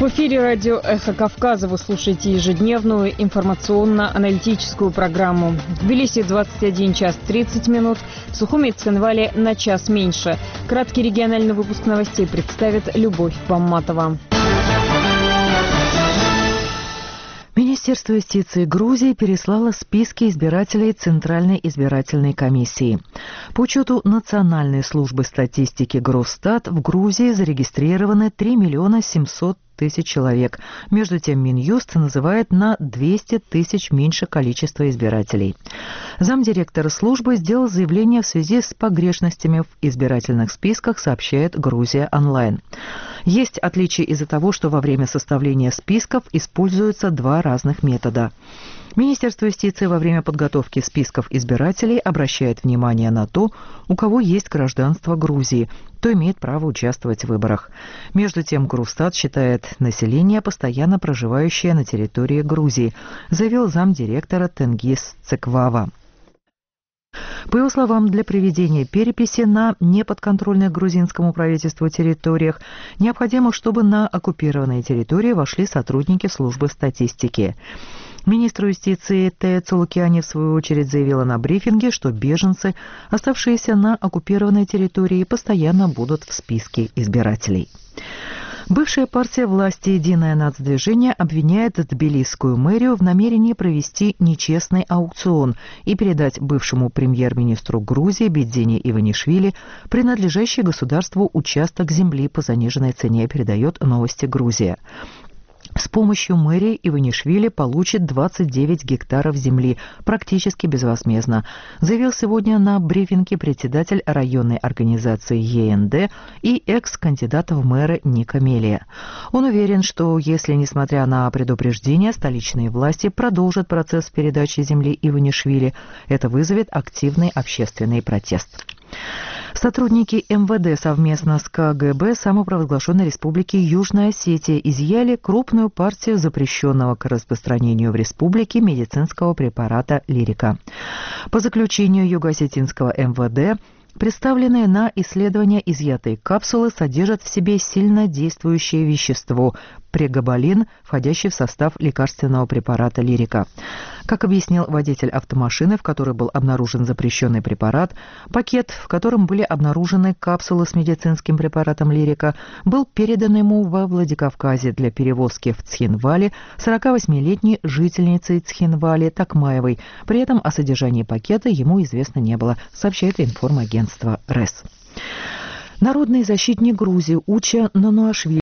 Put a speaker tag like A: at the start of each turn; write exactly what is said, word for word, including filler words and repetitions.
A: В эфире радио «Эхо Кавказа» вы слушаете ежедневную информационно-аналитическую программу. В Тбилиси двадцать один час тридцать минут, в Сухуми и Цхинвале на час меньше. Краткий региональный выпуск новостей представит Любовь Бамматова.
B: Министерство юстиции Грузии переслало списки избирателей Центральной избирательной комиссии. По учету Национальной службы статистики Гросстат в Грузии зарегистрированы три миллиона семьсот тысяч человек. Между тем, Минюст называет на двести тысяч меньше количество избирателей. Замдиректора службы сделал заявление в связи с погрешностями в избирательных списках, сообщает Грузия онлайн. Есть отличия из-за того, что во время составления списков используются два разных метода. Министерство юстиции во время подготовки списков избирателей обращает внимание на то, у кого есть гражданство Грузии, кто имеет право участвовать в выборах. Между тем, Гросстат считает население, постоянно проживающее на территории Грузии, заявил замдиректора Тенгиз Цеквава. По его словам, для проведения переписи на неподконтрольных грузинскому правительству территориях необходимо, чтобы на оккупированные территории вошли сотрудники службы статистики. Министр юстиции Тея Цулукяни в свою очередь заявила на брифинге, что беженцы, оставшиеся на оккупированной территории, постоянно будут в списке избирателей. Бывшая партия власти «Единое нацдвижение» обвиняет тбилисскую мэрию в намерении провести нечестный аукцион и передать бывшему премьер-министру Грузии Бидзине Иванишвили принадлежащий государству участок земли по заниженной цене, передает «Новости Грузия». С помощью мэрии Иванишвили получит двадцать девять гектаров земли практически безвозмездно, заявил сегодня на брифинге председатель районной организации ЕНД и экс-кандидат в мэры Ника Мелия. Он уверен, что если, несмотря на предупреждения, столичные власти продолжат процесс передачи земли Иванишвили, это вызовет активный общественный протест. Сотрудники эм вэ дэ совместно с ка гэ бэ самопровозглашенной республики Южная Осетия изъяли крупную партию запрещенного к распространению в республике медицинского препарата «Лирика». По заключению юго-осетинского эм вэ дэ, представленные на исследование изъятые капсулы содержат в себе сильно действующее вещество – прегабалин, входящий в состав лекарственного препарата «Лирика». Как объяснил водитель автомашины, в которой был обнаружен запрещенный препарат, пакет, в котором были обнаружены капсулы с медицинским препаратом «Лирика», был передан ему во Владикавказе для перевозки в Цхинвале сорокавосьмилетней жительницей Цхинвали Такмаевой. При этом о содержании пакета ему известно не было, сообщает информагентство РЭС. Народный защитник Грузии Уча Нануашвили